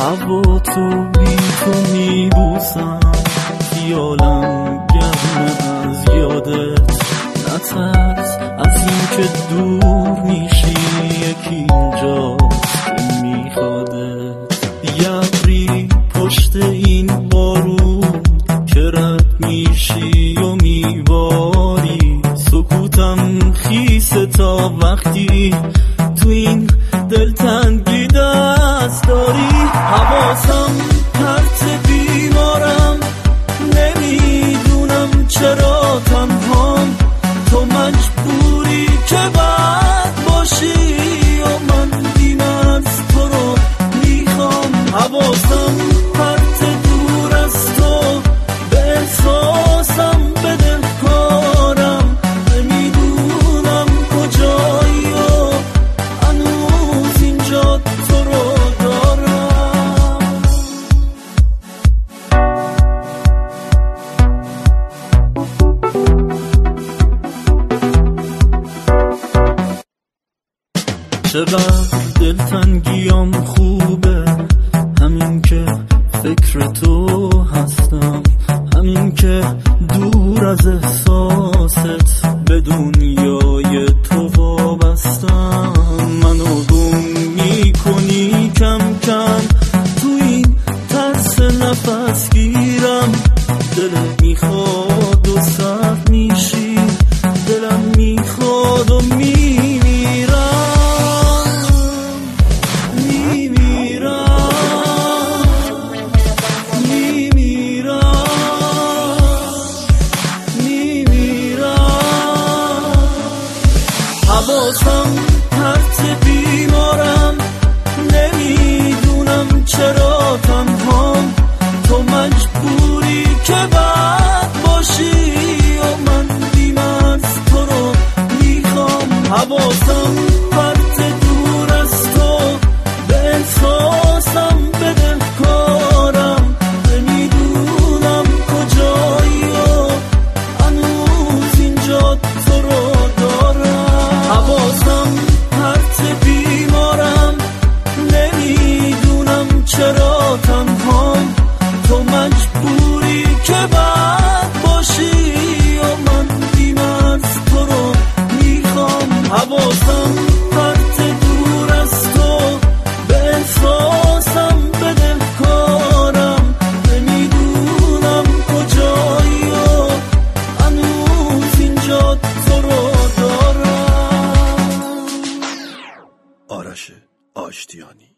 هوا تو بی تو میبوسم، خیالم گرمه از یادت. نترس از این که دور میشی، یکی اینجاست که میخوادت. یبری پشت این بارون که رد میشی و میباری، سکوتم خیسه تا وقتی تو این دلتنگی دست داری. حواسم پرت بیمارم، نمیدونم چرا تنهام، تو مجبوری که بد باشی و من بی‌مرز تو رو میخوام. حواسم پرت دور از تو، به احساسم بدهکارم، نمیدونم کجایی و هنوز اینجا تو رو دارم. چقدر دلتنگیام خوبه، همین که فکر تو هستم، همین که دور از احساست به دنیای تو وابستم. منو گم میکنی کم کم تو این ترس نفس گیرم، دلم میخواد و سرد میشی، دلم میخواد و حواسم پرت بیمارم، نمیدونم چرا تنهام، تو مجبوری که بد باشی و من بی‌مرز تو رو میخوام. حواسم پرت دور از تو، به احساسم بدهکارم، نمیدونم کجایی و هنوز اینجا تو رو دارم. حواسم پرت بیمارم، نمیدونم چرا تنهام، تو مجبوری که بد باشی و من بی‌مرز تو رو میخوام. حواسم پرت دور از تو، به احساسم بدهکارم، نمیدونم کجایی و هنوز اینجا تو رو دارم. آرش آشتیانی.